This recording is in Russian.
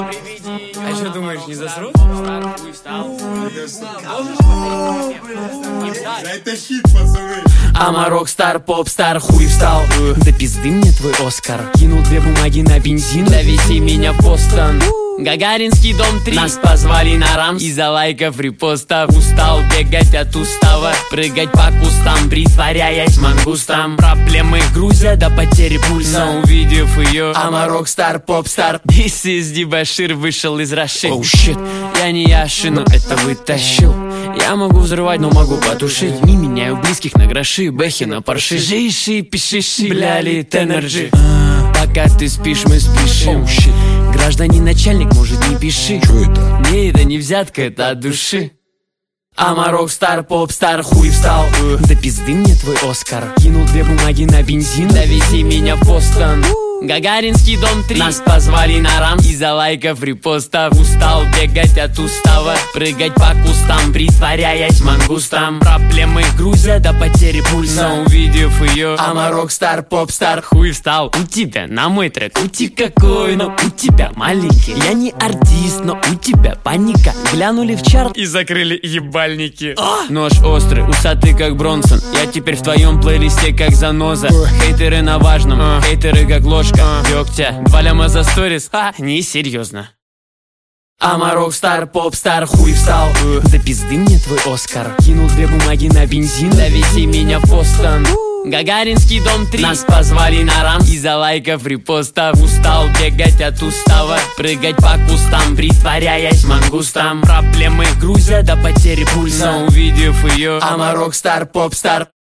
А что думаешь, не засрут? Это хит, пацаны. Ама рок-стар, поп-стар, хуй встал. Да пизды мне твой Оскар. Кинул 2 бумаги на бензин, довези меня в Бостон. Гагаринский дом 3. Нас позвали на рамс из-за лайков, репостов. Устал бегать от устава, прыгать по кустам, притворяясь мангустом. Проблемы грузят до потери пульса. Но увидев ее, ама рок-стар, поп-стар, This is Дебашир вышел из Раши. Оу щит, я не Яши, но это вытащил. Я могу взрывать, но могу потушить. Не меняю близких на гроши, бэхи на парши. Жиши, пишиши, бля, лит энерджи. Пока ты спишь, мы спешим. Гражданин начальник, может, не пиши. Чё это? Не, это не взятка, это от души. Ама рок-стар, поп-стар, хуй встал. Да пизды мне твой Оскар. Кинул 2 бумаги на бензин, довези меня в Бостон. Гагаринский дом 3. Нас позвали на рамс из-за лайков, репостов. Устал бегать от устава, прыгать по кустам, притворяясь мангустом. Проблемы грузят до потери пульса. Но увидев ее, ама рок-стар, поп-стар, хуй встал. У тебя на мой трек ути какой, но у тебя маленький. Я не артист, но у тебя паника. Глянули в чарт И закрыли ебальники. Нож острый, усатый как Бронсон. Я теперь в твоем плейлисте как заноза. Хейтеры на важном, хейтеры как ложка дегтя. 2 ляма за сторис, несерьезно. Ама рок-стар, поп-стар, хуй встал. Да пизды мне твой Оскар. Кинул 2 бумаги на бензин, довези меня в Бостон. Гагаринский дом 3. Нас позвали на рамс из-за лайков, репостов. Устал бегать от устава, прыгать по кустам, притворяясь мангустом. Проблемы грузят до потери пульса. Но увидев ее, ама рок-стар, поп-стар.